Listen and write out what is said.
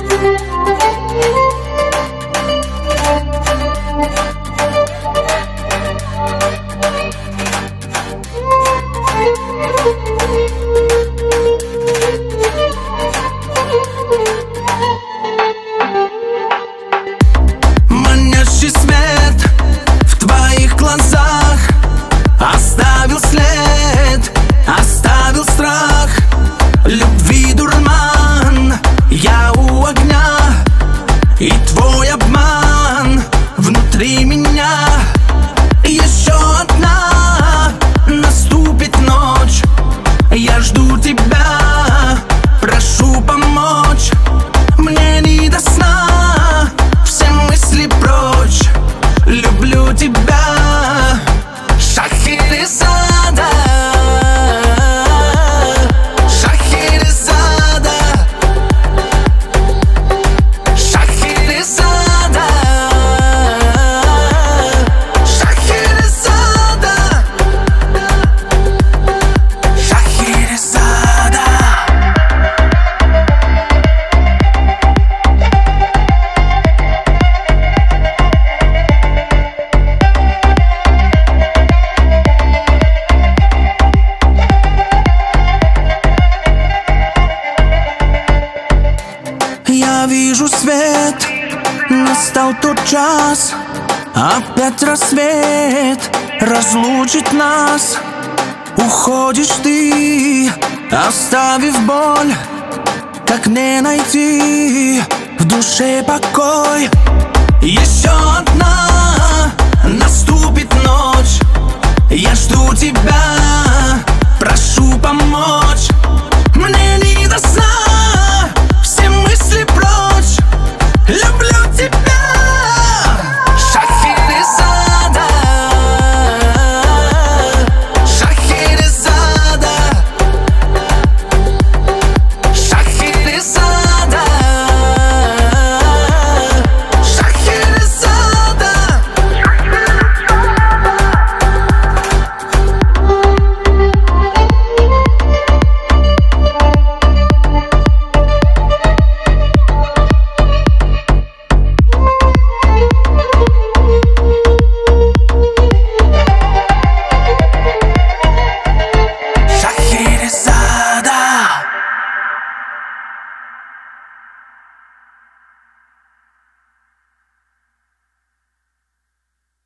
Манящий свет в твоих глазах оставил след, оставил страх. Любви дурман, я у огня, и твой обман внутри меня. Еще одна наступит ночь, я жду тебя, прошу помочь. Мне не до сна, все мысли прочь. Люблю тебя, Шахерезада, Шахерезада, Шахерезада, Шахерезада, Шахерезада. Я вижу свет, настал тот час, опять рассвет разлучит нас. Уходишь ты, оставив боль, как не найти в душе покой. Еще одна наступит ночь, я жду тебя, прошу помочь. Мне не до сна,